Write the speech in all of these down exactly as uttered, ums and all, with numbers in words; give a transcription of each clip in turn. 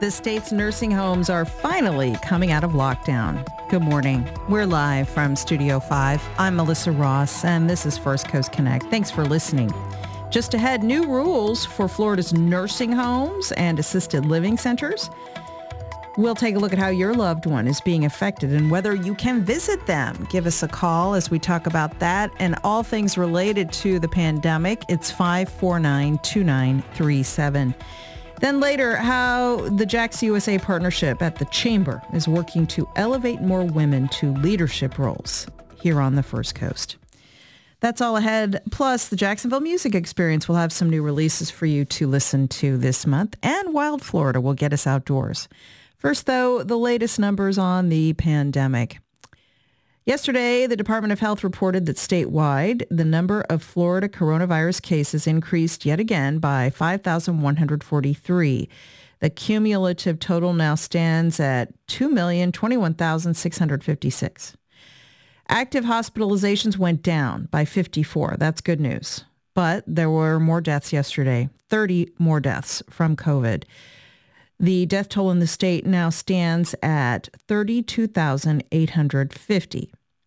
The state's nursing homes are finally coming out of lockdown. Good morning. We're live from Studio five. I'm Melissa Ross, and this is First Coast Connect. Thanks for listening. Just ahead, new rules for Florida's nursing homes and assisted living centers. We'll take a look at how your loved one is being affected and whether you can visit them. Give us a call as we talk about that and all things related to the pandemic. It's five four nine, two nine three seven. Then later, how the Jax U S A partnership at the Chamber is working to elevate more women to leadership roles here on the First Coast. That's all ahead. Plus, the Jacksonville Music Experience will have some new releases for you to listen to this month. And Wild Florida will get us outdoors. First, though, the latest numbers on the pandemic. Yesterday, the Department of Health reported that statewide, the number of Florida coronavirus cases increased yet again by five thousand one hundred forty-three. The cumulative total now stands at two million twenty-one thousand six hundred fifty-six. Active hospitalizations went down by fifty-four. That's good news. But there were more deaths yesterday, thirty more deaths from COVID. The death toll in the state now stands at thirty-two thousand eight hundred fifty.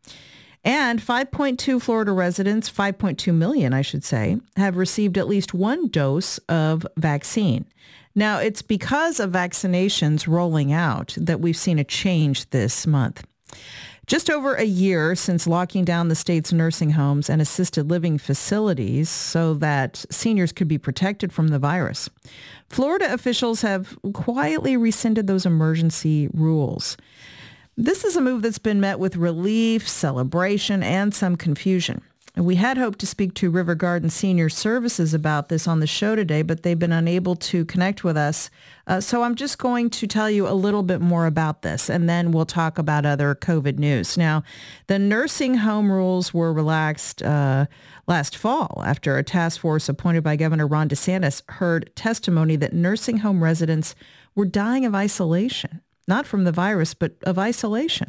And five point two Florida residents, five point two million, I should say, have received at least one dose of vaccine. Now, it's because of vaccinations rolling out that we've seen a change this month. Just over a year since locking down the state's nursing homes and assisted living facilities so that seniors could be protected from the virus, Florida officials have quietly rescinded those emergency rules. This is a move that's been met with relief, celebration, and some confusion. We had hoped to speak to River Garden Senior Services about this on the show today, but they've been unable to connect with us. Uh, so I'm just going to tell you a little bit more about this, and then we'll talk about other COVID news. Now, the nursing home rules were relaxed uh, last fall after a task force appointed by Governor Ron DeSantis heard testimony that nursing home residents were dying of isolation, not from the virus, but of isolation.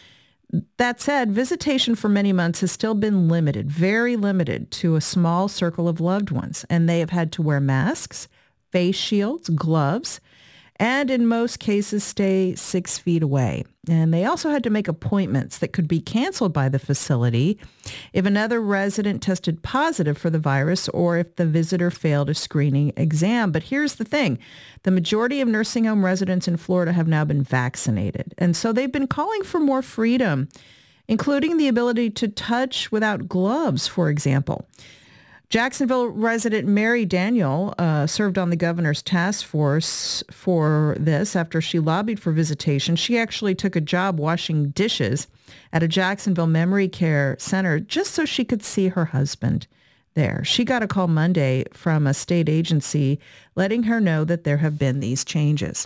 That said, visitation for many months has still been limited, very limited, to a small circle of loved ones, and they have had to wear masks, face shields, gloves, and in most cases stay six feet away. And they also had to make appointments that could be canceled by the facility if another resident tested positive for the virus or if the visitor failed a screening exam. But here's the thing. The majority of nursing home residents in Florida have now been vaccinated. And so they've been calling for more freedom, including the ability to touch without gloves, for example. Jacksonville resident Mary Daniel uh, served on the governor's task force for this after she lobbied for visitation. She actually took a job washing dishes at a Jacksonville memory care center just so she could see her husband there. She got a call Monday from a state agency letting her know that there have been these changes.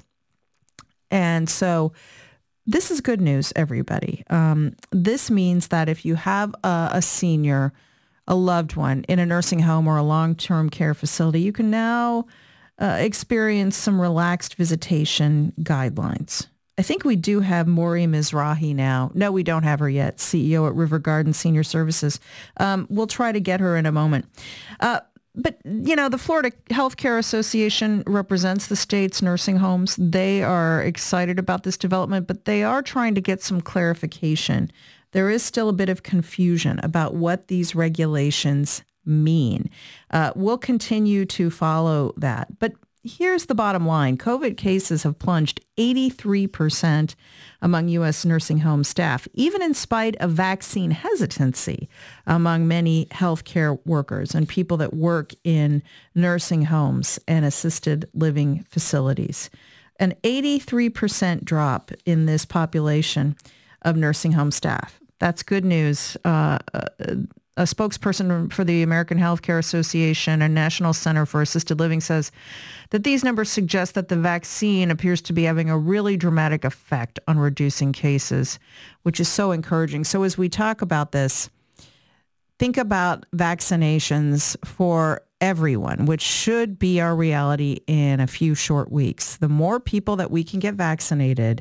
And so this is good news, everybody. Um, this means that if you have a, a senior, a loved one in a nursing home or a long-term care facility, you can now uh, experience some relaxed visitation guidelines. I think we do have Maury Mizrahi now. No, we don't have her yet, C E O at River Garden Senior Services. Um, we'll try to get her in a moment. Uh, but, you know, the Florida Healthcare Association represents the state's nursing homes. They are excited about this development, but they are trying to get some clarification. There is still a bit of confusion about what these regulations mean. Uh, we'll continue to follow that. But here's the bottom line. COVID cases have plunged eighty-three percent among U S nursing home staff, even in spite of vaccine hesitancy among many healthcare workers and people that work in nursing homes and assisted living facilities. An eighty-three percent drop in this population of nursing home staff. That's good news. Uh, a spokesperson for the American Healthcare Association and National Center for Assisted Living says that these numbers suggest that the vaccine appears to be having a really dramatic effect on reducing cases, which is so encouraging. So as we talk about this, think about vaccinations for everyone, which should be our reality in a few short weeks. The more people that we can get vaccinated,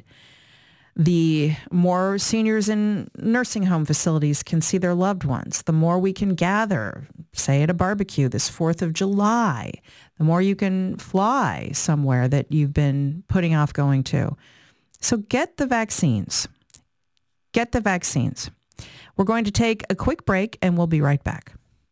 the more seniors in nursing home facilities can see their loved ones, the more we can gather say at a barbecue this fourth of July, the more you can fly somewhere that you've been putting off going to. So get the vaccines. Get the vaccines. We're going to take a quick break and we'll be right back.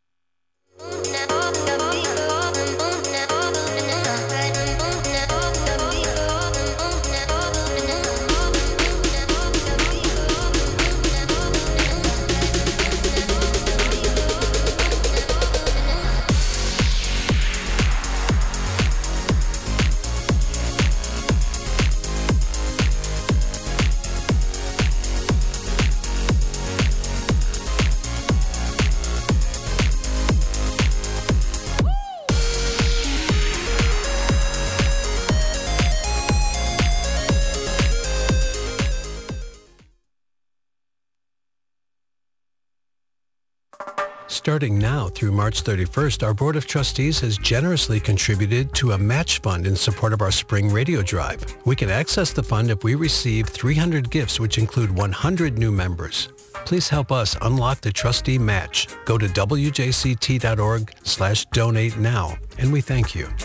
Starting now through March thirty-first, our Board of Trustees has generously contributed to a match fund in support of our spring radio drive. We can access the fund if we receive three hundred gifts, which include one hundred new members. Please help us unlock the trustee match. Go to W J C T dot org slash donate now, and we thank you.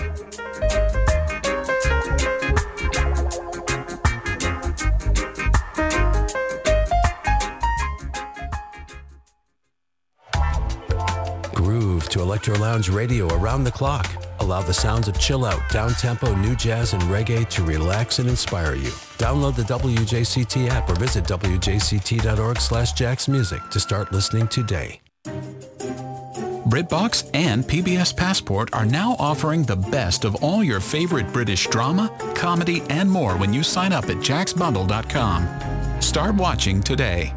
Groove to Electro Lounge Radio around the clock. Allow the sounds of chill out, down-tempo, new jazz, and reggae to relax and inspire you. Download the W J C T app or visit W J C T dot org slash Jax Music to start listening today. BritBox and P B S Passport are now offering the best of all your favorite British drama, comedy, and more when you sign up at jax bundle dot com. Start watching today.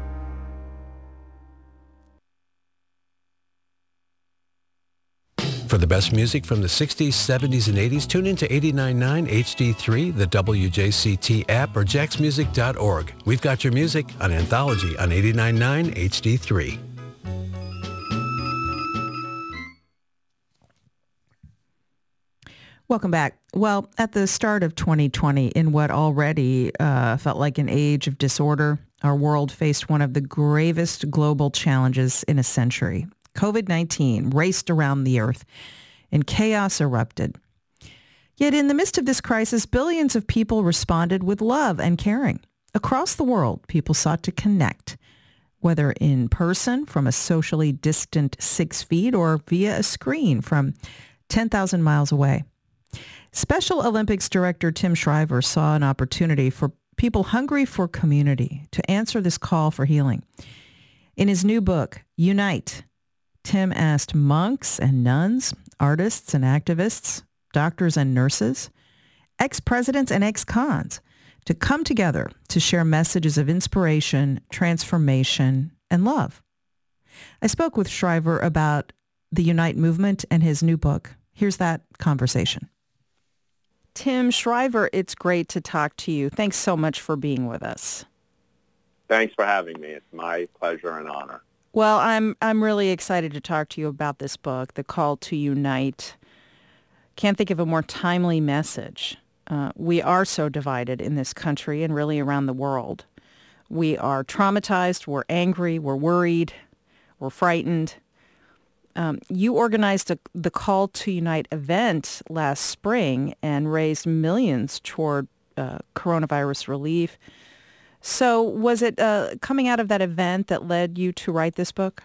For the best music from the sixties, seventies, and eighties, tune in to eighty-nine point nine H D three, the W J C T app, or jax music dot org. We've got your music on Anthology on eighty-nine point nine H D three. Welcome back. Well, at the start of twenty twenty, in what already uh, felt like an age of disorder, our world faced one of the gravest global challenges in a century. COVID nineteen raced around the earth and chaos erupted. Yet in the midst of this crisis, billions of people responded with love and caring. Across the world, people sought to connect, whether in person from a socially distant six feet or via a screen from ten thousand miles away. Special Olympics director Tim Shriver saw an opportunity for people hungry for community to answer this call for healing. In his new book, Unite, Tim asked monks and nuns, artists and activists, doctors and nurses, ex-presidents and ex-cons to come together to share messages of inspiration, transformation, and love. I spoke with Shriver about the Unite movement and his new book. Here's that conversation. Tim Shriver, it's great to talk to you. Thanks so much for being with us. Thanks for having me. It's my pleasure and honor. Well, I'm I'm really excited to talk to you about this book, The Call to Unite. Can't think of a more timely message. Uh, we are so divided in this country and really around the world. We are traumatized, we're angry, we're worried, we're frightened. Um, you organized a, the Call to Unite event last spring and raised millions toward uh, coronavirus relief. So was it uh, coming out of that event that led you to write this book?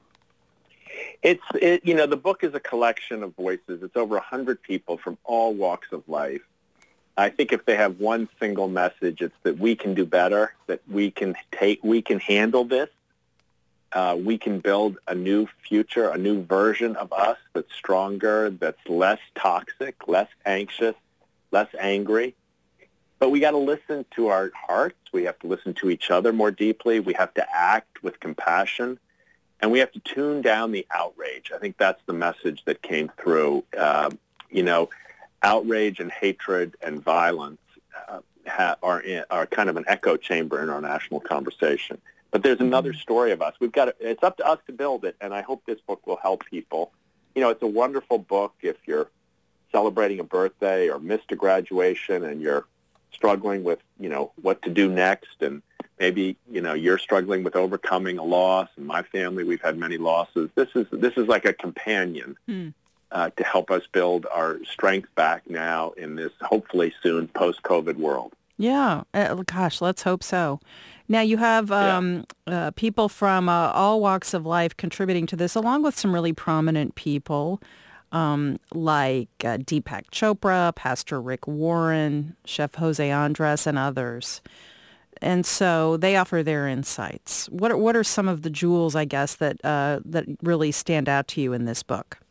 It's, it, you know, the book is a collection of voices. It's over one hundred people from all walks of life. I think if they have one single message, it's that we can do better, that we can take, we can handle this. Uh, we can build a new future, a new version of us that's stronger, that's less toxic, less anxious, less angry. But we got to listen to our hearts. We have to listen to each other more deeply. We have to act with compassion. And we have to tune down the outrage. I think that's the message that came through. Uh, you know, outrage and hatred and violence uh, ha- are, in, are kind of an echo chamber in our national conversation. But there's another story of us. We've got to, it's up to us to build it, and I hope this book will help people. You know, it's a wonderful book if you're celebrating a birthday or missed a graduation and you're struggling with, you know, what to do next. And maybe, you know, you're struggling with overcoming a loss. In my family, we've had many losses. This is this is like a companion Hmm. uh, to help us build our strength back now in this hopefully soon post-COVID world. Yeah. Uh, gosh, let's hope so. Now you have um, uh, people from uh, all walks of life contributing to this, along with some really prominent people um, like uh, Deepak Chopra, Pastor Rick Warren, Chef Jose Andres, and others. And so they offer their insights. What are, what are some of the jewels, I guess, that uh, that really stand out to you in this book?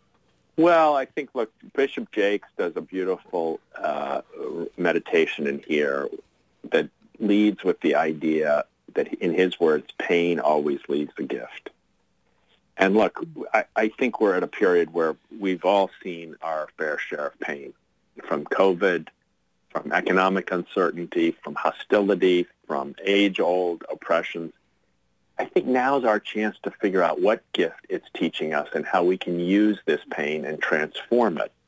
Well, I think, look, Bishop Jakes does a beautiful uh, meditation in here that leads with the idea that, in his words, pain always leads a gift. And look, I, I think we're at a period where we've all seen our fair share of pain, from COVID, from economic uncertainty, from hostility, from age-old oppressions. I think now's our chance to figure out what gift it's teaching us and how we can use this pain and transform it.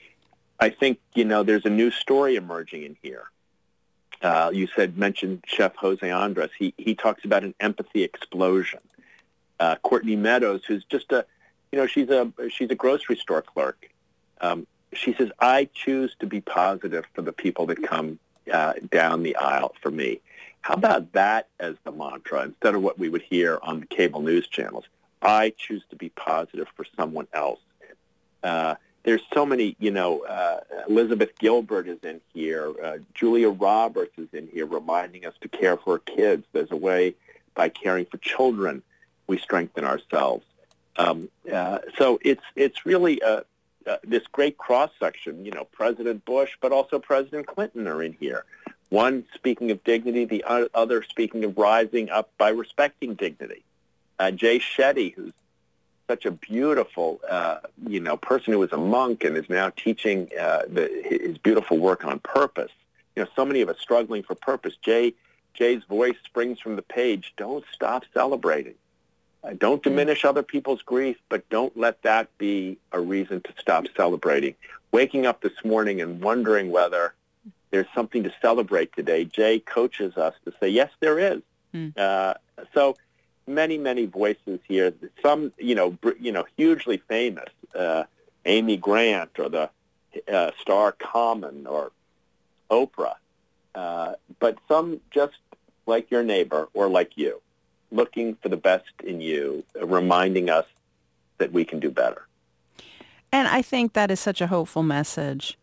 I think, you know, there's a new story emerging in here. Uh, you said, mentioned Chef Jose Andres. He he talks about an empathy explosion. Uh, Courtney Meadows, who's just a, you know, she's a she's a grocery store clerk. Um, she says, I choose to be positive for the people that come uh, down the aisle for me. How about that as the mantra instead of what we would hear on the cable news channels? I choose to be positive for someone else. Uh, there's so many, you know, uh, Elizabeth Gilbert is in here. Uh, Julia Roberts is in here reminding us to care for our kids. There's a way by caring for children we strengthen ourselves. Um, uh, so it's it's really uh, uh, this great cross-section, you know, President Bush, but also President Clinton are in here. One speaking of dignity, the other speaking of rising up by respecting dignity. Uh, Jay Shetty, who's such a beautiful, uh, you know, person who was a monk and is now teaching uh, the, his beautiful work on purpose. You know, so many of us struggling for purpose. Jay, Jay's voice springs from the page. Don't stop celebrating. Uh, don't diminish other people's grief, but don't let that be a reason to stop celebrating. Waking up this morning and wondering whether there's something to celebrate today. Jay coaches us to say, yes, there is. Mm. Uh, so many, many voices here. Some, you know, br- you know, hugely famous, uh, Amy Grant or the uh, star Common or Oprah, uh, but some just like your neighbor or like you, looking for the best in you, uh, reminding us that we can do better. And I think that is such a hopeful message.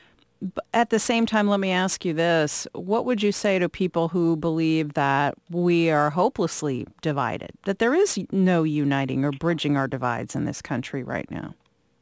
At the same time, let me ask you this. What would you say to people who believe that we are hopelessly divided, that there is no uniting or bridging our divides in this country right now?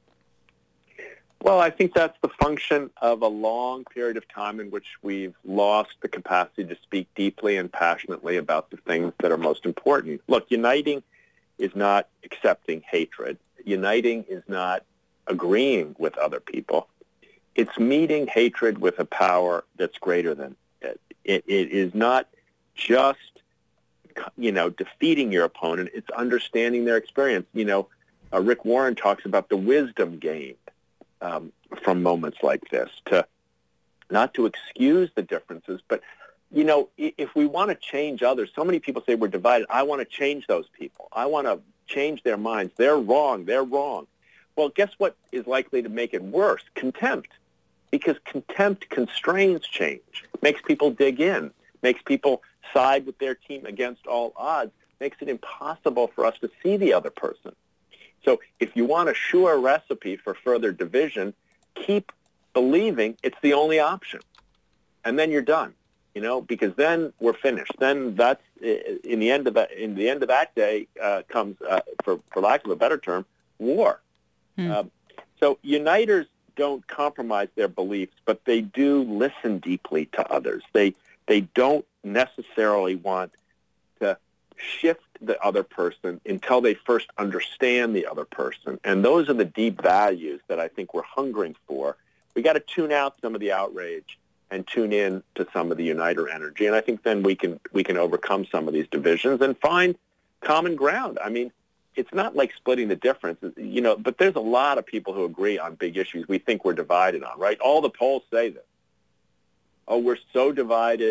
Well, I think that's the function of a long period of time in which we've lost the capacity to speak deeply and passionately about the things that are most important. Look, uniting is not accepting hatred. Uniting is not agreeing with other people. It's meeting hatred with a power that's greater than it. It, it is not just, you know, defeating your opponent. It's understanding their experience. You know, uh, Rick Warren talks about the wisdom gained um, from moments like this, to not to excuse the differences, but, you know, if we want to change others, so many people say we're divided. I want to change those people. I want to change their minds. They're wrong. They're wrong. Well, guess what is likely to make it worse? Contempt. Because contempt constrains change, makes people dig in, makes people side with their team against all odds, makes it impossible for us to see the other person. So if you want a sure recipe for further division, keep believing it's the only option. And then you're done, you know, because then we're finished. Then that's, in the end of that, in the end of that day uh, comes, uh, for, for lack of a better term, war. Hmm. Um, so uniters don't compromise their beliefs, but they do listen deeply to others. They they don't necessarily want to shift the other person until they first understand the other person. And those are the deep values that I think we're hungering for. We got to tune out some of the outrage and tune in to some of the uniter energy. And I think then we can we can overcome some of these divisions and find common ground. I mean, it's not like splitting the difference, you know, but there's a lot of people who agree on big issues we think we're divided on, right? All the polls say this. Oh, we're so divided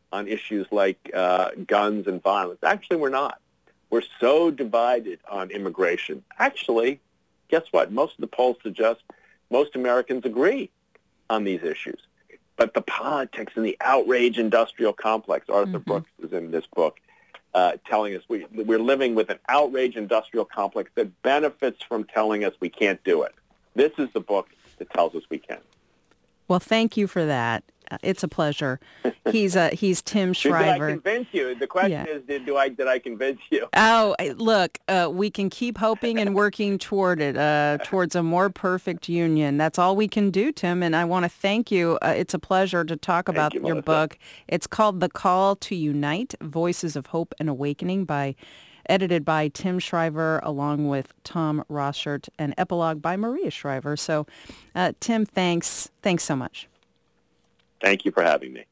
on issues like uh, guns and violence. Actually, we're not. We're so divided on immigration. Actually, guess what? Most of the polls suggest most Americans agree on these issues. But the politics and the outrage industrial complex, Arthur mm-hmm. Brooks is in this book, uh, telling us we, we're living with an outrage industrial complex that benefits from telling us we can't do it. This is the book that tells us we can. Well, thank you for that. Uh, it's a pleasure. He's uh, he's Tim Shriver. Did I convince you? The question yeah. is, did do I did I convince you? Oh, look, uh, we can keep hoping and working toward it, uh, towards a more perfect union. That's all we can do, Tim. And I want to thank you. Uh, it's a pleasure to talk about you, your Melissa. book. It's called The Call to Unite: Voices of Hope and Awakening, by edited by Tim Shriver along with Tom Rothschild, and epilogue by Maria Shriver. So, uh, Tim, thanks. Thanks so much. Thank you for having me.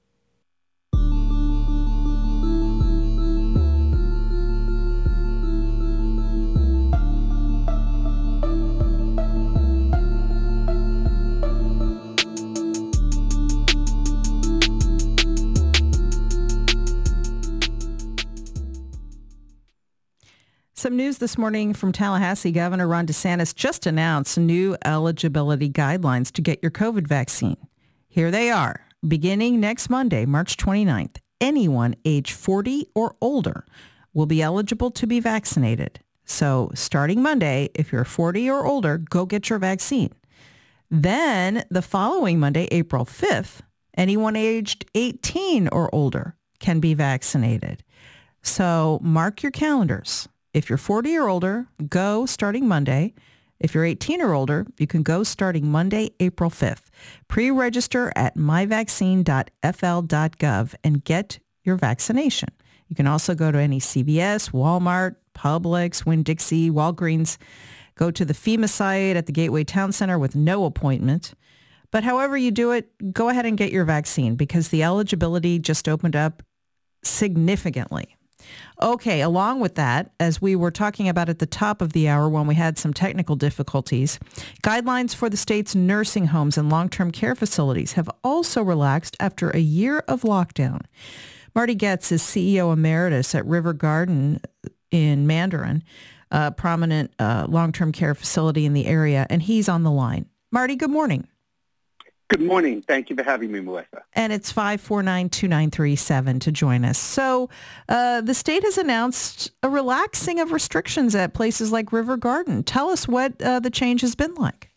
Some news this morning from Tallahassee. Governor Ron DeSantis just announced new eligibility guidelines to get your COVID vaccine. Here they are. Beginning next Monday, March twenty-ninth, anyone age forty or older will be eligible to be vaccinated. So starting Monday, if you're forty or older, go get your vaccine. Then the following Monday, April fifth, anyone aged eighteen or older can be vaccinated. So mark your calendars. If you're forty or older, go starting Monday. If you're eighteen or older, you can go starting Monday, April fifth. Pre-register at my vaccine dot f l dot gov and get your vaccination. You can also go to any C V S, Walmart, Publix, Winn-Dixie, Walgreens. Go to the FEMA site at the Gateway Town Center with no appointment. But however you do it, go ahead and get your vaccine because the eligibility just opened up significantly. Okay, along with that, as we were talking about at the top of the hour when we had some technical difficulties, guidelines for the state's nursing homes and long-term care facilities have also relaxed after a year of lockdown. Marty Goetz is C E O Emeritus at River Garden in Mandarin, a prominent uh, long-term care facility in the area, and he's on the line. Marty, good morning. Good morning. Thank you for having me, Melissa. And it's five four nine, two nine three seven to join us. So uh, the state has announced a relaxing of restrictions at places like River Garden. Tell us what uh, the change has been like.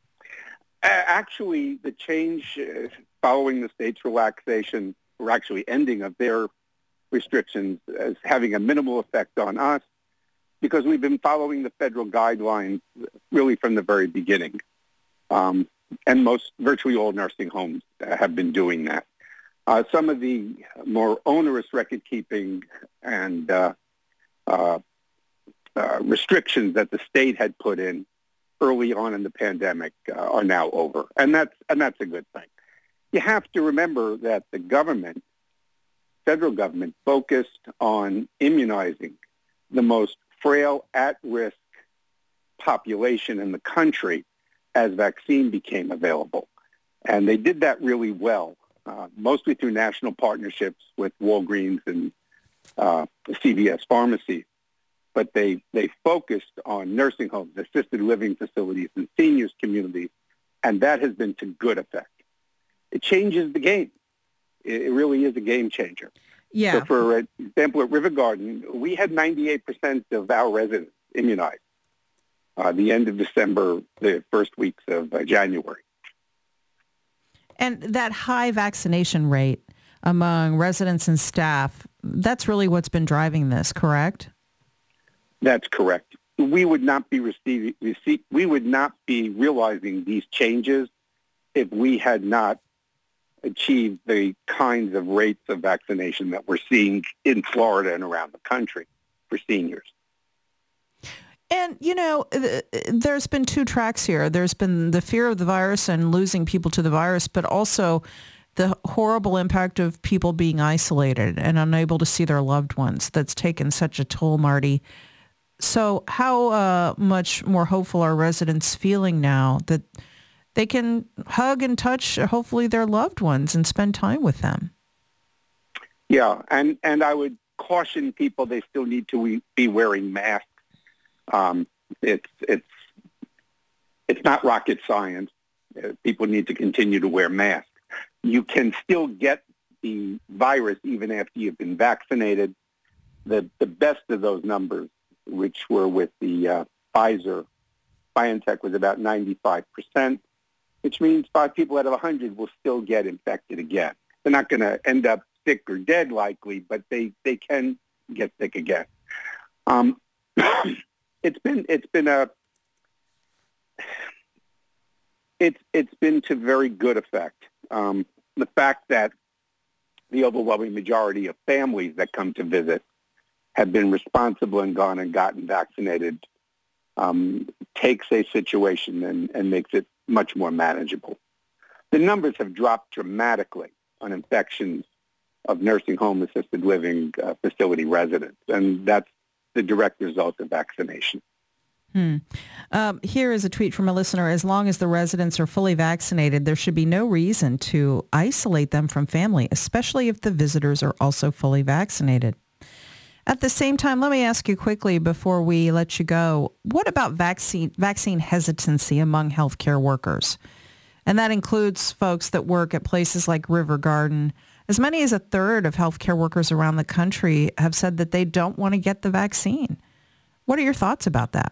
Uh, actually, the change uh, following the state's relaxation, or actually ending of their restrictions, is having a minimal effect on us because we've been following the federal guidelines really from the very beginning. Um, And most, virtually all nursing homes uh, have been doing that. Uh, some of the more onerous record-keeping and uh, uh, uh, restrictions that the state had put in early on in the pandemic uh, are now over, and that's and that's a good thing. You have to remember that the government, federal government, focused on immunizing the most frail, at-risk population in the country as vaccine became available. And they did that really well, uh, mostly through national partnerships with Walgreens and uh, C V S pharmacies. But they, they focused on nursing homes, assisted living facilities, and seniors communities, and that has been to good effect. It changes the game. It, it really is a game changer. Yeah. So for example, at River Garden, we had ninety-eight percent of our residents immunized. Uh, the end of December, the first weeks of uh, January. And that high vaccination rate among residents and staff, that's really what's been driving this, correct? That's correct. We would not be receiving, receive, we would not be realizing these changes if we had not achieved the kinds of rates of vaccination that we're seeing in Florida and around the country for seniors. And, you know, there's been two tracks here. There's been the fear of the virus and losing people to the virus, but also the horrible impact of people being isolated and unable to see their loved ones. That's taken such a toll, Marty. So how uh, much more hopeful are residents feeling now that they can hug and touch, hopefully, their loved ones and spend time with them? Yeah, and, and I would caution people they still need to be wearing masks. Um, it's it's it's not rocket science. Uh, people need to continue to wear masks. You can still get the virus even after you've been vaccinated. The the best of those numbers, which were with the uh, Pfizer, BioNTech, was about ninety-five percent, which means five people out of one hundred will still get infected again. They're not going to end up sick or dead likely, but they, they can get sick again. Um, it's been it's been a it's it's been to very good effect. Um, the fact that the overwhelming majority of families that come to visit have been responsible and gone and gotten vaccinated um, takes a situation and, and makes it much more manageable. The numbers have dropped dramatically on infections of nursing home assisted living uh, facility residents, and that's the direct result of vaccination. Hmm. Um, here is a tweet from a listener. As long as the residents are fully vaccinated, there should be no reason to isolate them from family, especially if the visitors are also fully vaccinated. At the same time, let me ask you quickly before we let you go, what about vaccine vaccine hesitancy among healthcare workers? And that includes folks that work at places like River Garden. As many as a third of healthcare workers around the country have said that they don't want to get the vaccine. What are your thoughts about that?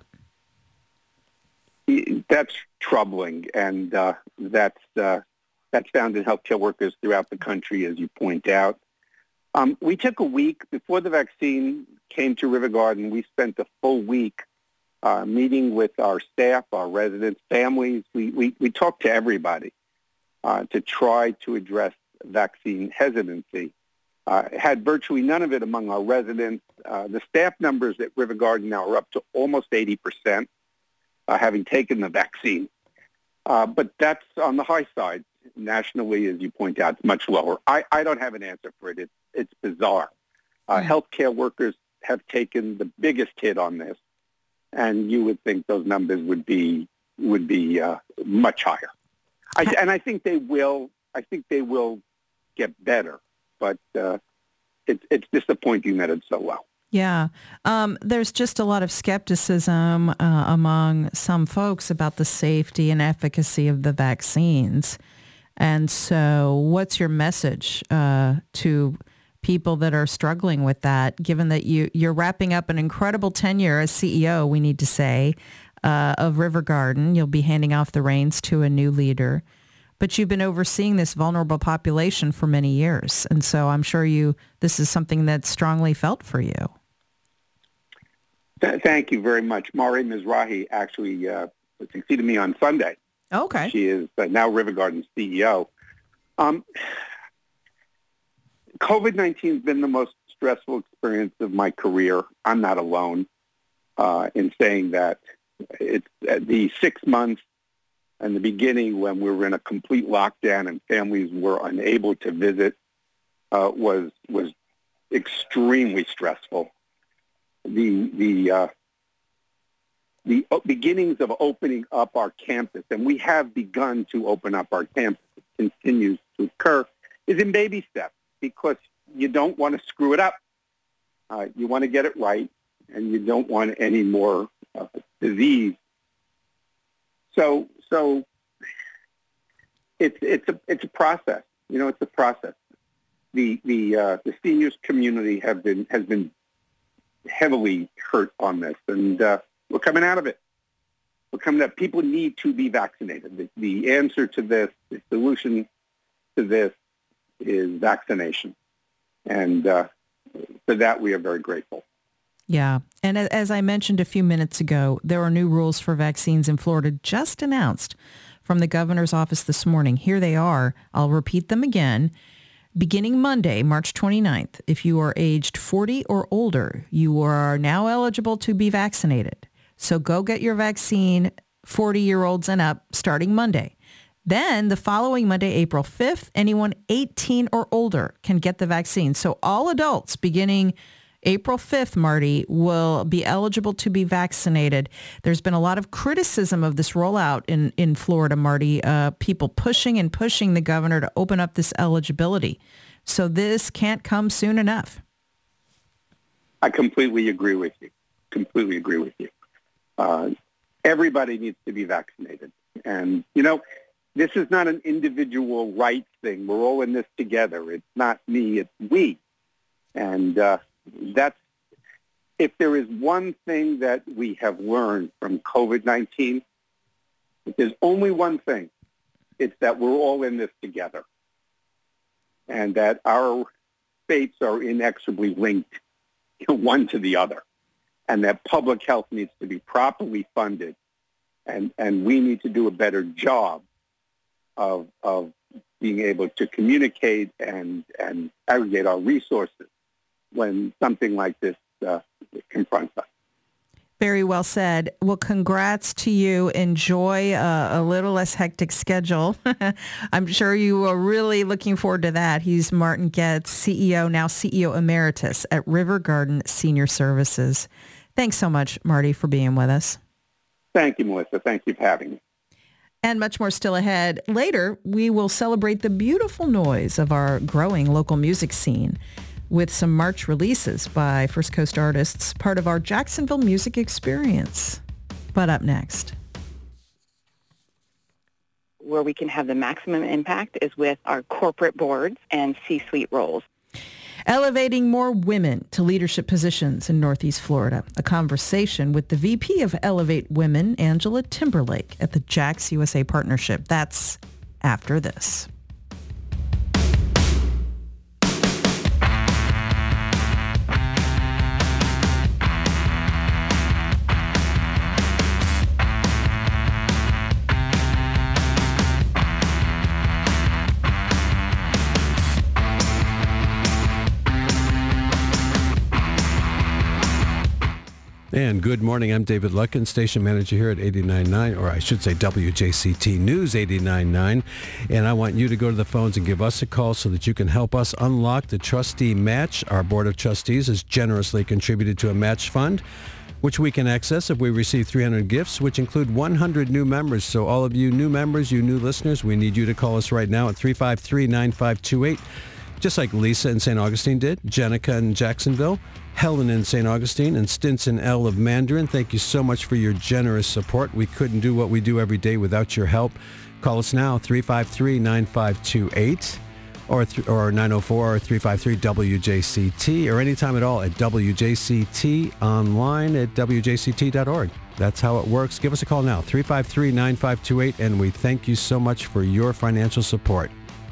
That's troubling, and uh, that's uh, that's found in healthcare workers throughout the country, as you point out. Um, we took a week before the vaccine came to River Garden. We spent a full week uh, meeting with our staff, our residents, families. We we, we talked to everybody uh, to try to address vaccine hesitancy. Uh, had virtually none of it among our residents. Uh, the staff numbers at River Garden now are up to almost eighty percent. Uh, having taken the vaccine. Uh, but that's on the high side. Nationally, as you point out, it's much lower. I, I don't have an answer for it. It's, it's bizarre. Uh, mm-hmm. Healthcare workers have taken the biggest hit on this, and you would think those numbers would be would be uh, much higher. I, and I think they will. I think they will get better, but uh, it's it's disappointing that it's so low. Yeah. Um, there's just a lot of skepticism uh, among some folks about the safety and efficacy of the vaccines. And so what's your message uh, to people that are struggling with that, given that you, you're wrapping up an incredible tenure as C E O, we need to say, uh, of River Garden? You'll be handing off the reins to a new leader. But you've been overseeing this vulnerable population for many years. And so I'm sure you this is something that's strongly felt for you. Th- thank you very much. Mari Mizrahi actually uh, succeeded me on Sunday. Okay. She is uh, now River Garden's C E O. Um, COVID nineteen has been the most stressful experience of my career. I'm not alone uh, in saying that. It's uh, the six months in the beginning when we were in a complete lockdown and families were unable to visit uh, was was extremely stressful. The the uh, the beginnings of opening up our campus, and we have begun to open up our campus, it continues to occur, is in baby steps because you don't want to screw it up. Uh, you want to get it right, and you don't want any more uh, disease. So so it's it's a it's a process. You know, it's a process. The the uh, the seniors community have been has been heavily hurt on this, and uh, we're coming out of it. We're coming out. People need to be vaccinated. The, the answer to this, the solution to this, is vaccination, and uh, for that we are very grateful. Yeah, and as I mentioned a few minutes ago, there are new rules for vaccines in Florida just announced from the governor's office this morning. Here they are. I'll repeat them again. Beginning Monday, March twenty-ninth, if you are aged forty or older, you are now eligible to be vaccinated. So go get your vaccine, forty-year-olds and up, starting Monday. Then the following Monday, April fifth, anyone eighteen or older can get the vaccine. So all adults beginning April fifth, Marty, will be eligible to be vaccinated. There's been a lot of criticism of this rollout in, in Florida, Marty, uh, people pushing and pushing the governor to open up this eligibility So this can't come soon enough. I completely agree with you. Completely agree with you. Uh, everybody needs to be vaccinated. And, you know, this is not an individual rights thing. We're all in this together. It's not me, it's we. And uh, that's, if there is one thing that we have learned from COVID nineteen, if there's only one thing, it's that we're all in this together. And that our fates are inexorably linked one to the other. And that public health needs to be properly funded. And, and we need to do a better job of, of being able to communicate and, and aggregate our resources when something like this uh, confronts us. Very well said. Well, congrats to you. Enjoy a, a little less hectic schedule. I'm sure you are really looking forward to that. He's Martin Goetz, C E O, now C E O Emeritus at River Garden Senior Services. Thanks so much, Marty, for being with us. Thank you, Melissa. Thank you for having me. And much more still ahead. Later, we will celebrate the beautiful noise of our growing local music scene with some March releases by First Coast artists, part of our Jacksonville Music Experience. But up next. Where we can have the maximum impact is with our corporate boards and C-suite roles. Elevating more women to leadership positions in Northeast Florida. A conversation with the V P of Elevate Women, Angela Timberlake, at the Jax U S A Partnership. That's after this. And good morning. I'm David Luckin, station manager here at eighty-nine point nine, or I should say W J C T News eighty-nine point nine. And I want you to go to the phones and give us a call so that you can help us unlock the trustee match. Our Board of Trustees has generously contributed to a match fund, which we can access if we receive three hundred gifts, which include one hundred new members. So all of you new members, you new listeners, we need you to call us right now at three five three, nine five two eight, just like Lisa in Saint Augustine did, Jenica in Jacksonville, Helen in Saint Augustine, and Stinson L. of Mandarin. Thank you so much for your generous support. We couldn't do what we do every day without your help. Call us now, three five three, nine five two eight, or th- or nine oh four, three five three, W J C T, or anytime at all at W J C T online at W J C T dot org. That's how it works. Give us a call now, three five three, nine five two eight, and we thank you so much for your financial support.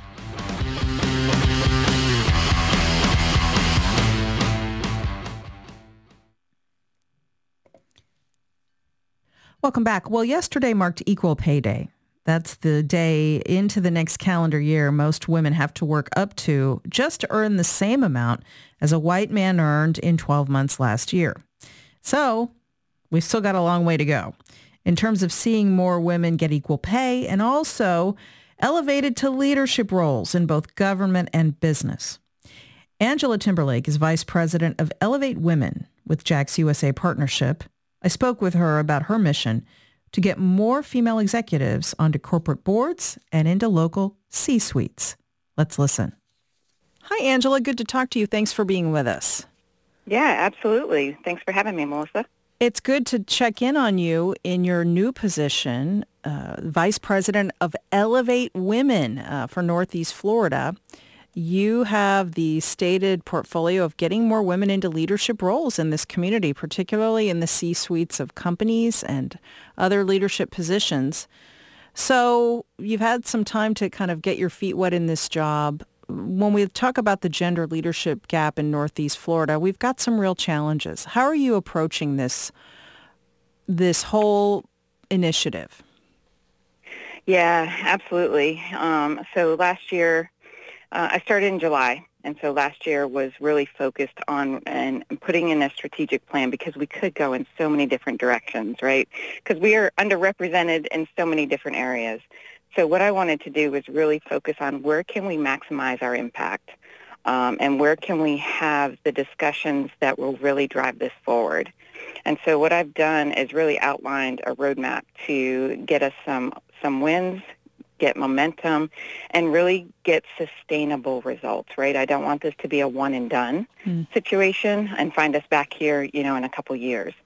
Welcome back. Well, yesterday marked Equal Pay Day. That's the day into the next calendar year most women have to work up to just to earn the same amount as a white man earned in twelve months last year. So we've still got a long way to go in terms of seeing more women get equal pay and also elevated to leadership roles in both government and business. Angela Timberlake is vice president of Elevate Women with Jax U S A Partnership. I spoke with her about her mission to get more female executives onto corporate boards and into local C-suites. Let's listen. Hi, Angela. Good to talk to you. Thanks for being with us. Yeah, absolutely. Thanks for having me, Melissa. It's good to check in on you in your new position, uh, Vice President of Elevate Women uh, for Northeast Florida. You have the stated portfolio of getting more women into leadership roles in this community, particularly in the C-suites of companies and other leadership positions. So you've had some time to kind of get your feet wet in this job. When we talk about the gender leadership gap in Northeast Florida, we've got some real challenges. How are you approaching this, this whole initiative? Yeah, absolutely. Um, so last year, Uh, I started in July, and so last year was really focused on and putting in a strategic plan because we could go in so many different directions, right? Because we are underrepresented in so many different areas. So what I wanted to do was really focus on where can we maximize our impact um, and where can we have the discussions that will really drive this forward. And so what I've done is really outlined a roadmap to get us some some wins, get momentum, and really get sustainable results, right? I don't want this to be a one and done mm. situation and find us back here, you know, in a couple years.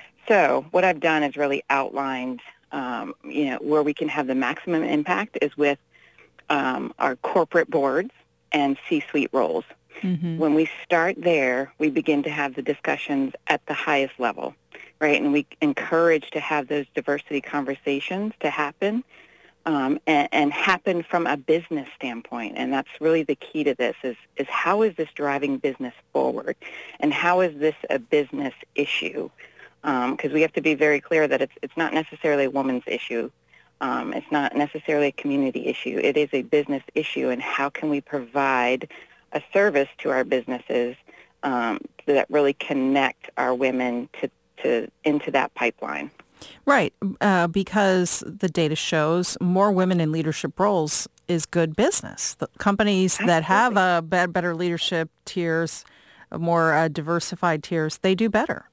So what I've done is really outlined, um, you know, where we can have the maximum impact is with um, our corporate boards and C-suite roles. Mm-hmm. When we start there, we begin to have the discussions at the highest level, right? And we encourage to have those diversity conversations to happen um, and, and happen from a business standpoint. And that's really the key to this is, is how is this driving business forward? And how is this a business issue? Because um, we have to be very clear that it's, it's not necessarily a woman's issue. Um, it's not necessarily a community issue. It is a business issue, and how can we provide a service to our businesses um, that really connect our women to, to into that pipeline. Right, uh, because the data shows more women in leadership roles is good business. The companies Absolutely. that have a better leadership tiers, more uh, diversified tiers, they do better.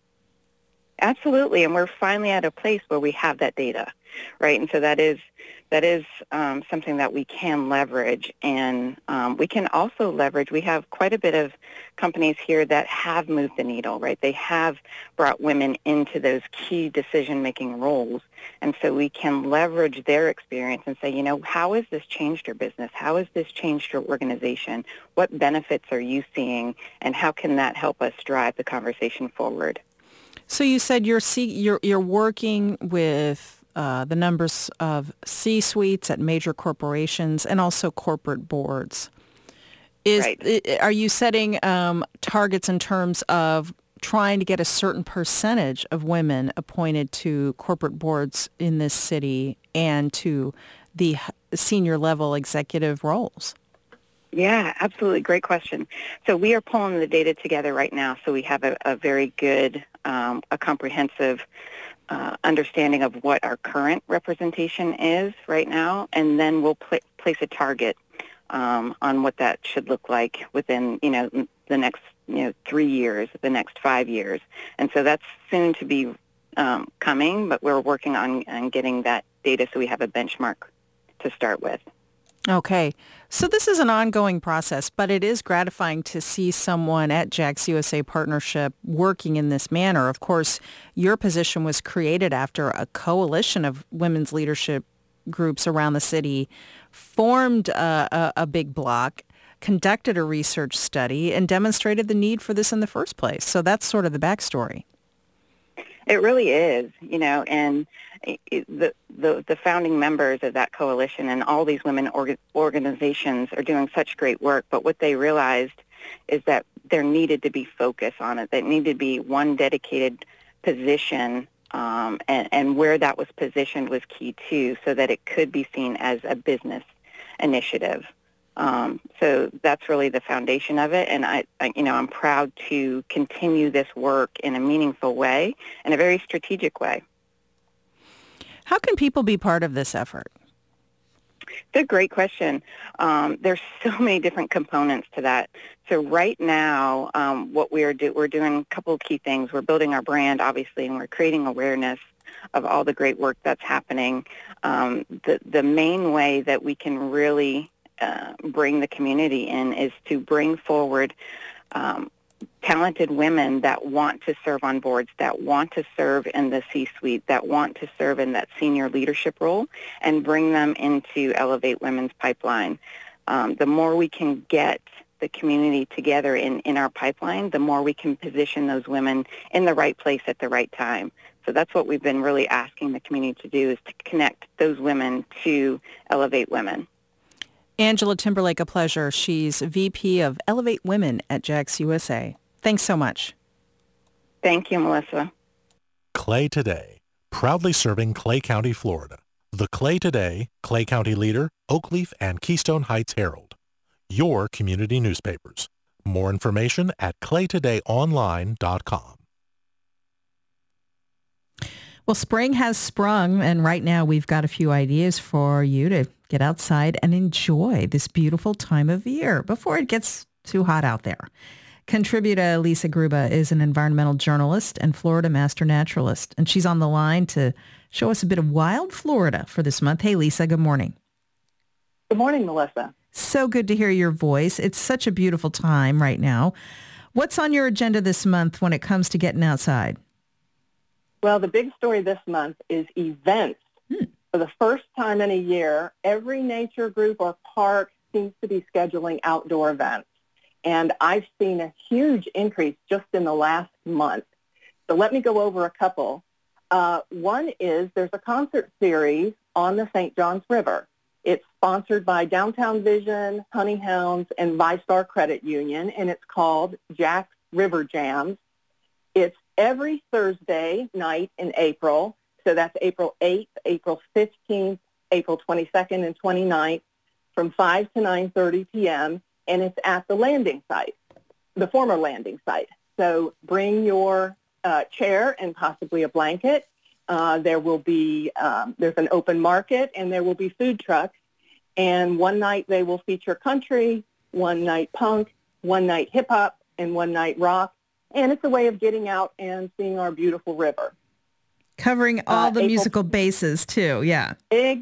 Absolutely, and we're finally at a place where we have that data, right? And so that is that is um, something that we can leverage, and um, we can also leverage. We have quite a bit of companies here that have moved the needle, right? They have brought women into those key decision-making roles, and so we can leverage their experience and say, you know, how has this changed your business? How has this changed your organization? What benefits are you seeing, and how can that help us drive the conversation forward? So you said you're see, you're you're working with uh, the numbers of C-suites at major corporations and also corporate boards. Is right. Are you setting um, targets in terms of trying to get a certain percentage of women appointed to corporate boards in this city and to the senior level executive roles? Yeah, absolutely. Great question. So we are pulling the data together right now, so we have a, a very good, um, a comprehensive uh, understanding of what our current representation is right now, and then we'll pl- place a target um, on what that should look like within, you know, the next, you know, three years, the next five years. And so that's soon to be um, coming, but we're working on, on getting that data so we have a benchmark to start with. Okay. So this is an ongoing process, but it is gratifying to see someone at Jax U S A Partnership working in this manner. Of course, your position was created after a coalition of women's leadership groups around the city formed a, a, a big block, conducted a research study, and demonstrated the need for this in the first place. So that's sort of the backstory. It really is, you know, and it, the, the the founding members of that coalition and all these women orga- organizations are doing such great work, but what they realized is that there needed to be focus on it. There needed to be one dedicated position, um, and, and where that was positioned was key, too, so that it could be seen as a business initiative. Um, so that's really the foundation of it, and I, I, you know, I'm proud to continue this work in a meaningful way, in a very strategic way. How can people be part of this effort? It's a great question. Um, there's so many different components to that. So right now, um, what we are do, we're doing a couple of key things. We're building our brand, obviously, and we're creating awareness of all the great work that's happening. Um, the the main way that we can really Uh, bring the community in is to bring forward um, talented women that want to serve on boards, that want to serve in the C-suite, that want to serve in that senior leadership role, and bring them into Elevate Women's pipeline. Um, the more we can get the community together in, in our pipeline, the more we can position those women in the right place at the right time. So that's what we've been really asking the community to do, is to connect those women to Elevate Women. Angela Timberlake, a pleasure. She's V P of Elevate Women at Jax U S A. Thanks so much. Thank you, Melissa. Clay Today, proudly serving Clay County, Florida. The Clay Today, Clay County Leader, Oakleaf, and Keystone Heights Herald. Your community newspapers. More information at clay today online dot com. Well, spring has sprung, and right now we've got a few ideas for you to get outside and enjoy this beautiful time of year before it gets too hot out there. Contributor Lisa Gruba is an environmental journalist and Florida master naturalist, and she's on the line to show us a bit of wild Florida for this month. Hey, Lisa, good morning. Good morning, Melissa. So good to hear your voice. It's such a beautiful time right now. What's on your agenda this month when it comes to getting outside? Well, the big story this month is events. Hmm. For the first time in a year, every nature group or park seems to be scheduling outdoor events. And I've seen a huge increase just in the last month. So let me go over a couple. Uh, one is there's a concert series on the Saint Johns River. It's sponsored by Downtown Vision, Honey Hounds, and VyStar Credit Union, and it's called Jack's River Jams. It's every Thursday night in April, so that's April eighth, April fifteenth, April twenty-second, and twenty-ninth, from five to nine thirty p.m., and it's at the landing site, the former landing site. So bring your uh, chair and possibly a blanket. Uh, there will be, um, there's an open market, and there will be food trucks. And one night they will feature country, one night punk, one night hip-hop, and one night rock. And it's a way of getting out and seeing our beautiful river. Covering all uh, the April, musical bases, too, yeah.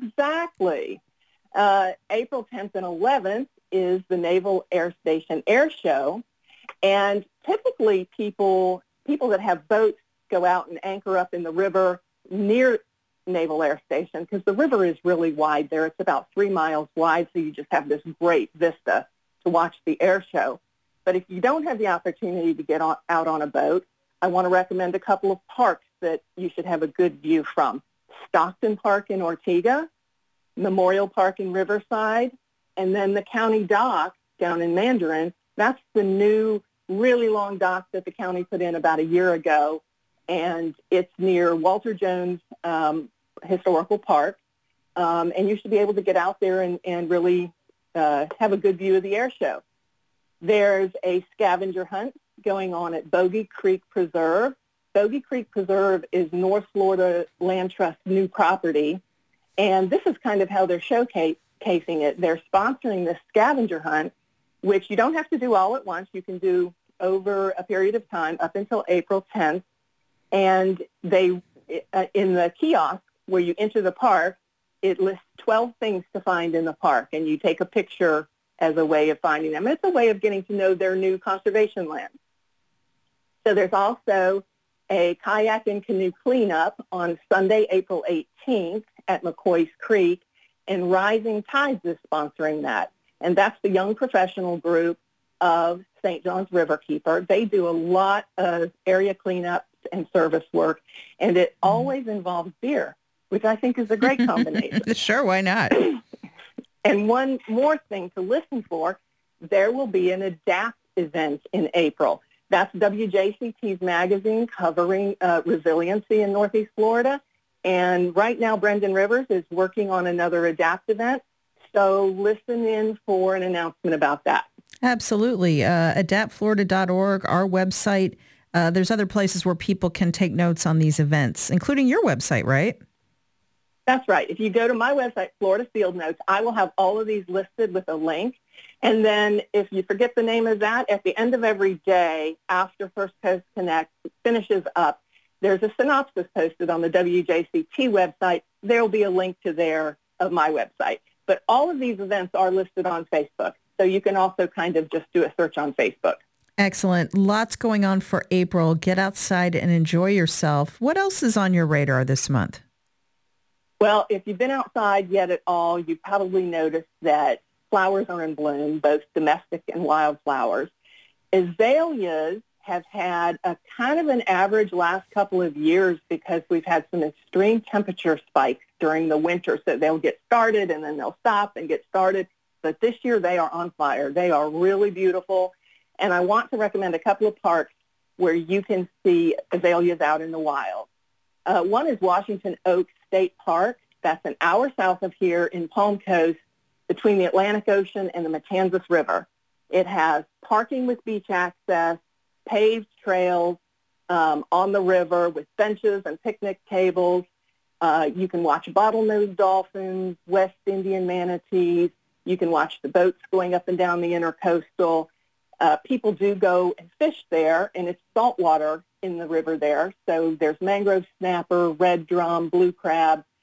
Exactly. Uh, April tenth and eleventh is the Naval Air Station Air Show. And typically people people that have boats go out and anchor up in the river near Naval Air Station because the river is really wide there. It's about three miles wide, so you just have this great vista to watch the air show. But if you don't have the opportunity to get on, out on a boat, I want to recommend a couple of parks that you should have a good view from. Stockton Park in Ortega, Memorial Park in Riverside, and then the county dock down in Mandarin. That's the new, really long dock that the county put in about a year ago, and it's near Walter Jones um, Historical Park, um, and you should be able to get out there and, and really uh, have a good view of the air show. There's a scavenger hunt going on at Bogey Creek Preserve. Bogey Creek Preserve is North Florida Land Trust's new property, and this is kind of how they're showcasing it. They're sponsoring this scavenger hunt, which you don't have to do all at once. You can do over a period of time up until April tenth. And they, uh, in the kiosk where you enter the park, it lists twelve things to find in the park, and you take a picture as a way of finding them. It's a way of getting to know their new conservation land. So there's also a kayak and canoe cleanup on Sunday, April eighteenth at McCoy's Creek, and Rising Tides is sponsoring that. And that's the young professional group of Saint Johns Riverkeeper. They do a lot of area cleanups and service work, and it always involves beer, which I think is a great combination. Sure, why not? And one more thing to listen for, there will be an ADAPT event in April. That's W J C T's magazine covering uh, resiliency in Northeast Florida. And right now, Brendan Rivers is working on another ADAPT event. So listen in for an announcement about that. Absolutely. Uh, adapt florida dot org, our website. Uh, there's other places where people can take notes on these events, including your website, right? That's right. If you go to my website, Florida Field Notes, I will have all of these listed with a link. And then if you forget the name of that, at the end of every day after First Coast Connect finishes up, there's a synopsis posted on the W J C T website. There will be a link to there of my website. But all of these events are listed on Facebook. So you can also kind of just do a search on Facebook. Excellent. Lots going on for April. Get outside and enjoy yourself. What else is on your radar this month? Well, if you've been outside yet at all, you've probably noticed that flowers are in bloom, both domestic and wildflowers. Azaleas have had a kind of an average last couple of years because we've had some extreme temperature spikes during the winter. So they'll get started and then they'll stop and get started. But this year they are on fire. They are really beautiful. And I want to recommend a couple of parks where you can see azaleas out in the wild. Uh, one is Washington Oaks State Park. That's an hour south of here in Palm Coast between the Atlantic Ocean and the Matanzas River. It has parking with beach access, paved trails um, on the river with benches and picnic tables. Uh, you can watch bottlenose dolphins, West Indian manatees. You can watch the boats going up and down the intercoastal. Uh, people do go and fish there, and it's saltwater in the river there. So there's mangrove snapper, red drum, blue crab.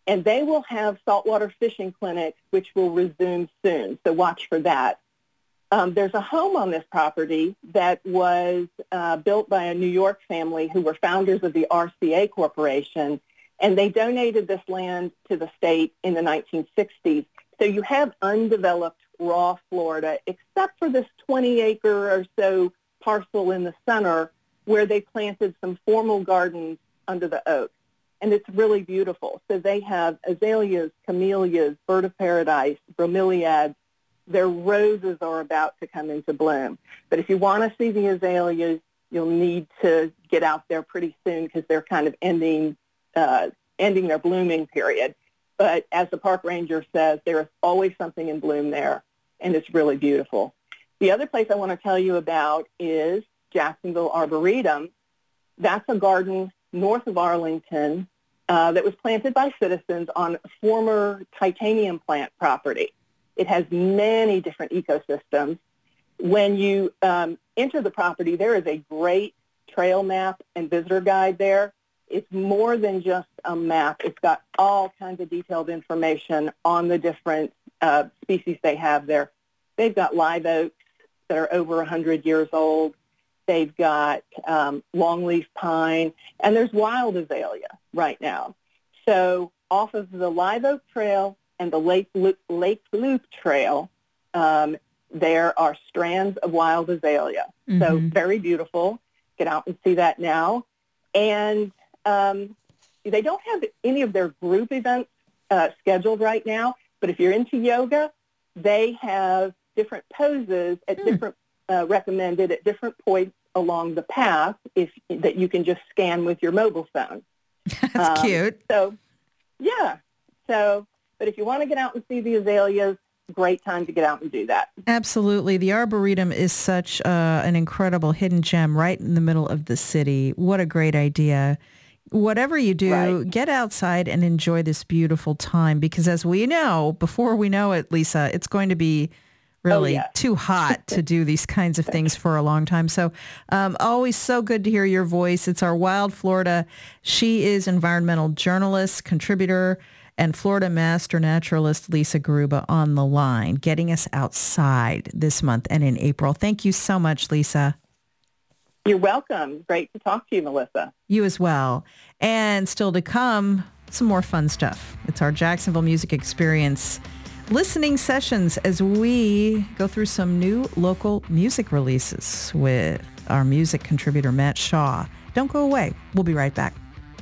And they will have saltwater fishing clinics, which will resume soon. So watch for that. Um, there's a home on this property that was uh, built by a New York family who were founders of the R C A Corporation, and they donated this land to the state in the nineteen sixties. So you have undeveloped raw Florida, except for this twenty acre or so parcel in the center where they planted some formal gardens under the oak. And it's really beautiful. So they have azaleas, camellias, bird of paradise, bromeliads. Their roses are about to come into bloom. But if you want to see the azaleas, you'll need to get out there pretty soon because they're kind of ending uh, ending their blooming period. But as the park ranger says, there is always something in bloom there, and it's really beautiful. The other place I want to tell you about is Jacksonville Arboretum. That's a garden north of Arlington uh, that was planted by citizens on former titanium plant property. It has many different ecosystems. When you um, enter the property, there is a great trail map and visitor guide there. It's more than just a map. It's got all kinds of detailed information on the different uh, species they have there. They've got live oaks that are over one hundred years old. They've got um, longleaf pine, and there's wild azalea right now. So off of the Live Oak Trail and the Lake Loop, Lake Loop Trail, um, there are strands of wild azalea. Mm-hmm. So very beautiful. Get out and see that now. And um, they don't have any of their group events uh, scheduled right now, but if you're into yoga, they have different poses at mm. different uh, recommended at different points along the path if that you can just scan with your mobile phone. That's um, cute. So, yeah. So, but if you want to get out and see the azaleas, great time to get out and do that. Absolutely. The Arboretum is such uh, an incredible hidden gem right in the middle of the city. What a great idea. Whatever you do, right. Get outside and enjoy this beautiful time because as we know, before we know it, Lisa, it's going to be really oh, yeah. too hot to do these kinds of things for a long time. So um, always so good to hear your voice. It's our Wild Florida. She is environmental journalist, contributor, and Florida master naturalist Lisa Garuba on the line, getting us outside this month and in April. Thank you so much, Lisa. You're welcome. Great to talk to you, Melissa. You as well. And still to come, some more fun stuff. It's our Jacksonville Music Experience listening sessions as we go through some new local music releases with our music contributor, Matt Shaw. Don't go away. We'll be right back.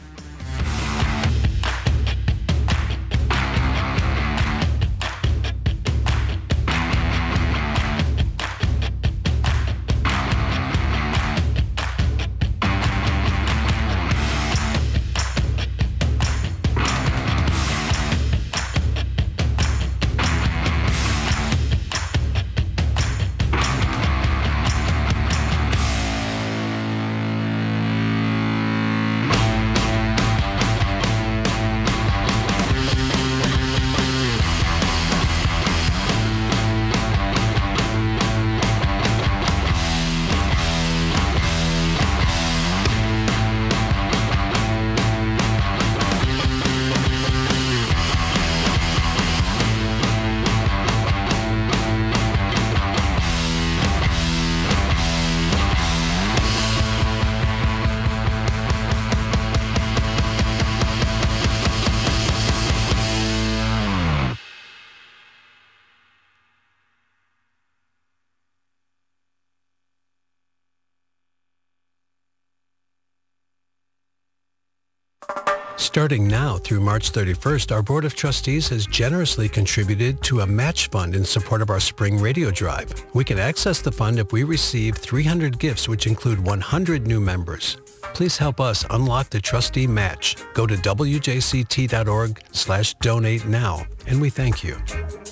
Starting now through March thirty-first, our Board of Trustees has generously contributed to a match fund in support of our spring radio drive. We can access the fund if we receive three hundred gifts, which include one hundred new members. Please help us unlock the trustee match. Go to W J C T dot org slash donate now, and we thank you.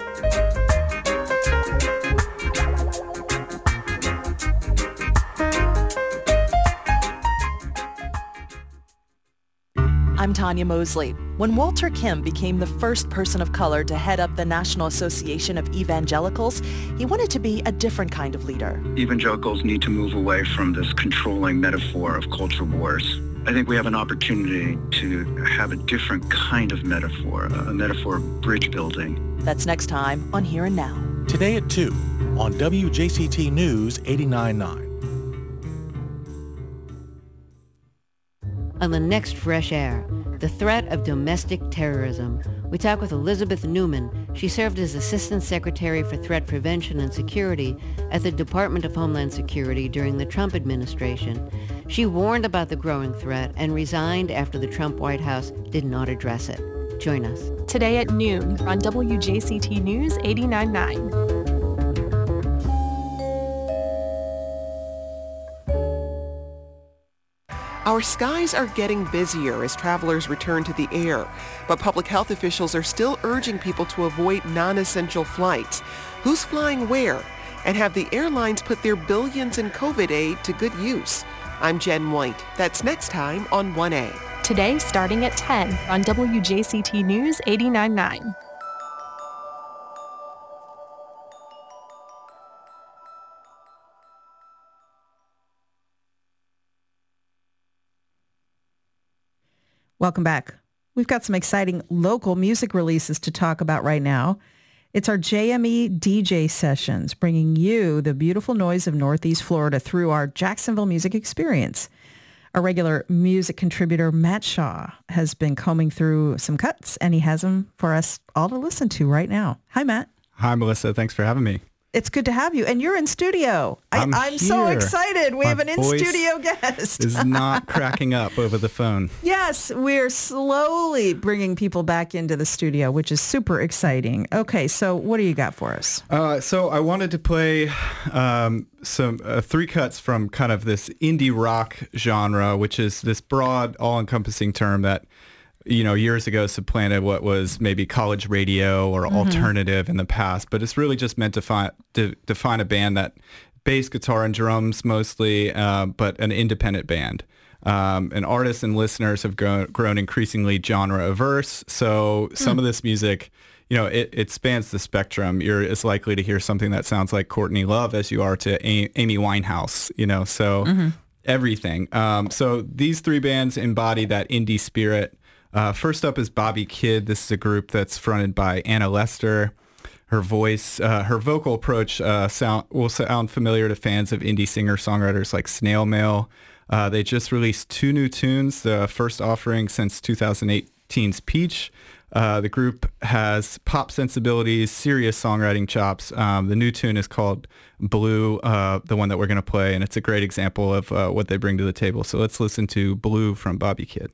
I'm Tanya Mosley. When Walter Kim became the first person of color to head up the National Association of Evangelicals, he wanted to be a different kind of leader. Evangelicals need to move away from this controlling metaphor of culture wars. I think we have an opportunity to have a different kind of metaphor, a metaphor of bridge building. That's next time on Here and Now. Today at two on W J C T News eighty-nine point nine. On the next Fresh Air, the threat of domestic terrorism. We talk with Elizabeth Newman. She served as Assistant Secretary for Threat Prevention and Security at the Department of Homeland Security during the Trump administration. She warned about the growing threat and resigned after the Trump White House did not address it. Join us. Today at noon on W J C T News eighty-nine point nine. Our skies are getting busier as travelers return to the air, but public health officials are still urging people to avoid non-essential flights. Who's flying where? And have the airlines put their billions in COVID aid to good use? I'm Jen White. That's next time on one A. Today, starting at ten on W J C T News eighty-nine point nine. Welcome back. We've got some exciting local music releases to talk about right now. It's our J M E D J sessions, bringing you the beautiful noise of Northeast Florida through our Jacksonville music experience. Our regular music contributor, Matt Shaw, has been combing through some cuts, and he has them for us all to listen to right now. Hi, Matt. Hi, Melissa. Thanks for having me. It's good to have you. And you're in studio. I'm, I, I'm so excited. We My have an in-studio guest. is not cracking up over the phone. Yes, we're slowly bringing people back into the studio, which is super exciting. Okay, so what do you got for us? Uh, so I wanted to play um, some uh, three cuts from kind of this indie rock genre, which is this broad, all-encompassing term that, you know, years ago supplanted what was maybe college radio or mm-hmm. alternative in the past, but it's really just meant to, fi- to define a band that bass, guitar, and drums mostly, uh, but an independent band. Um, and artists and listeners have grown, grown increasingly genre averse, so some mm. of this music, you know, it, it spans the spectrum. You're as likely to hear something that sounds like Courtney Love as you are to a- Amy Winehouse, you know, so mm-hmm. everything. Um, so these three bands embody that indie spirit. Uh, first up is Bobby Kidd. This is a group that's fronted by Anna Lester. Her voice, uh, her vocal approach uh, sound will sound familiar to fans of indie singer-songwriters like Snail Mail. Uh, they just released two new tunes, the first offering since two thousand eighteen's Peach. Uh, the group has pop sensibilities, serious songwriting chops. Um, the new tune is called Blue, uh, the one that we're going to play, and it's a great example of uh, what they bring to the table. So let's listen to Blue from Bobby Kidd.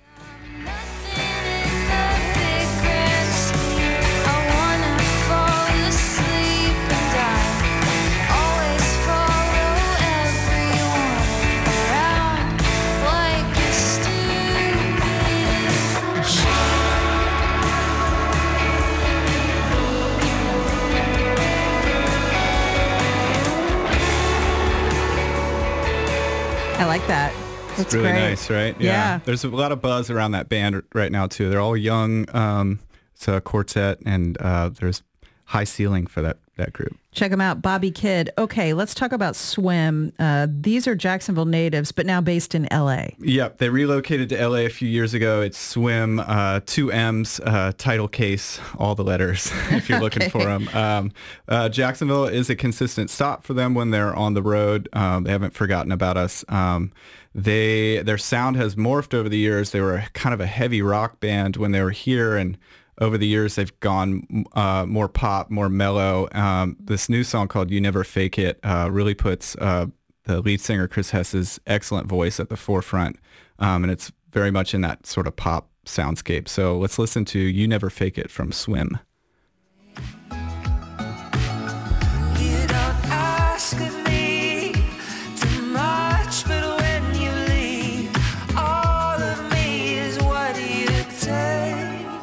I like that. That's it's really great. nice, right? Yeah. yeah. There's a lot of buzz around that band right now, too. They're all young. Um, it's a quartet, and uh, there's high ceiling for that, that group. Check them out, Bobby Kidd. Okay, let's talk about Swim. Uh, these are Jacksonville natives, but now based in L A. Yep, they relocated to L A a few years ago. It's Swim, uh, two M's, uh, title case, all the letters, if you're looking okay. for them. Um, uh, Jacksonville is a consistent stop for them when they're on the road. Um, they haven't forgotten about us. Um, they Their sound has morphed over the years. They were kind of a heavy rock band when they were here, and over the years, they've gone uh, more pop, more mellow. Um, this new song called You Never Fake It uh, really puts uh, the lead singer, Chris Hess's excellent voice at the forefront. Um, and it's very much in that sort of pop soundscape. So let's listen to You Never Fake It from Swim. You don't ask of me too much, but when you leave, all of me is what you take.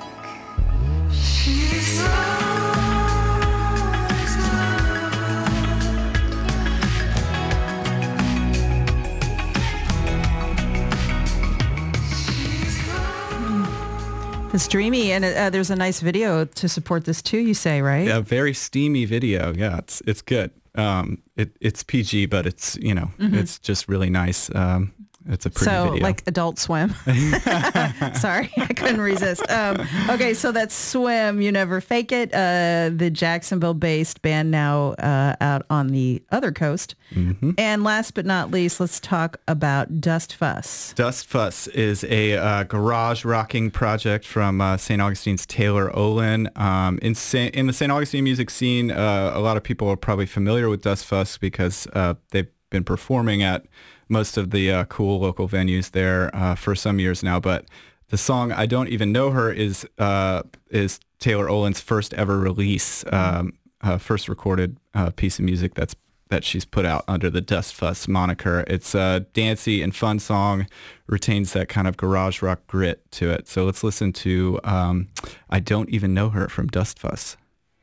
It's dreamy, and uh, there's a nice video to support this too, you say, right? Yeah, very steamy video. Yeah, it's it's good. Um, it, it's P G, but it's, you know, mm-hmm. it's just really nice. Um, It's a pretty so, video. like Adult Swim. Sorry, I couldn't resist. Um, okay, so that's Swim, You Never Fake It, uh, the Jacksonville-based band now uh, out on the other coast. Mm-hmm. And last but not least, let's talk about Dust Fuss. Dust Fuss is a uh, garage rocking project from uh, Saint Augustine's Taylor Olin. Um, in, Sa- in the Saint Augustine music scene, uh, a lot of people are probably familiar with Dust Fuss because uh, they've been performing at most of the uh, cool local venues there uh, for some years now. But the song "I Don't Even Know Her" is uh, is Taylor Olin's first ever release, um, uh, first recorded uh, piece of music that's that she's put out under the Dust Fuss moniker. It's a dancey and fun song, retains that kind of garage rock grit to it. So let's listen to um, "I Don't Even Know Her" from Dust Fuss.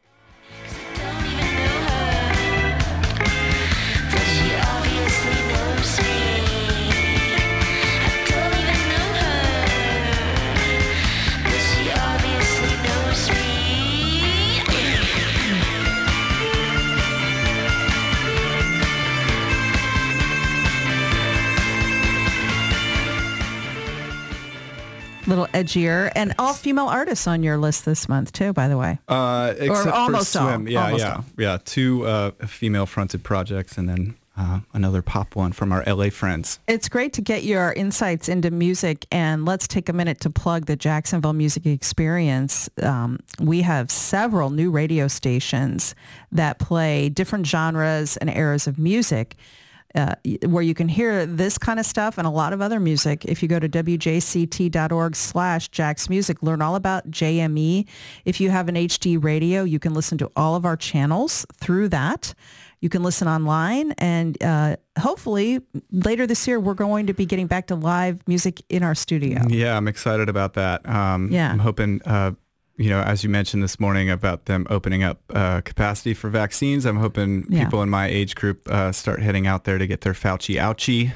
Little edgier, and all female artists on your list this month too, by the way. Uh, except or almost for Swim. all. Yeah, almost yeah, all. yeah. Two uh, female-fronted projects, and then uh, another pop one from our L A friends. It's great to get your insights into music, and let's take a minute to plug the Jacksonville Music Experience. Um, we have several new radio stations that play different genres and eras of music. Uh, where you can hear this kind of stuff and a lot of other music. If you go to W J C T dot org slash Jack's Music, learn all about J M E. If you have an H D radio, you can listen to all of our channels through that. You can listen online, and uh, hopefully later this year, we're going to be getting back to live music in our studio. Yeah, I'm excited about that. Um, Yeah. I'm hoping... Uh, you know, as you mentioned this morning about them opening up uh, capacity for vaccines, I'm hoping Yeah. people in my age group uh, start heading out there to get their Fauci ouchie.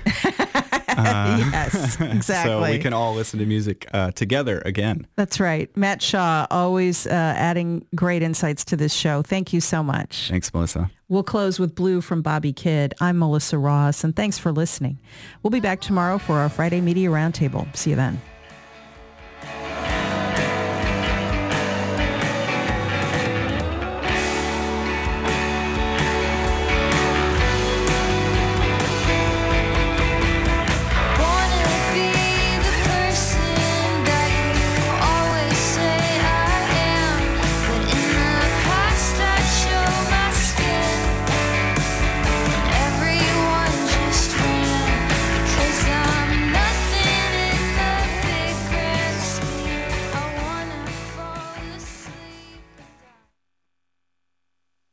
Uh, Yes, So exactly. we can all listen to music uh, together again. That's right. Matt Shaw, always uh, adding great insights to this show. Thank you so much. Thanks, Melissa. We'll close with Blue from Bobby Kidd. I'm Melissa Ross, and thanks for listening. We'll be back tomorrow for our Friday Media Roundtable. See you then.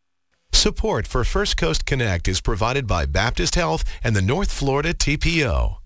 Support for First Coast Connect is provided by Baptist Health and the North Florida T P O.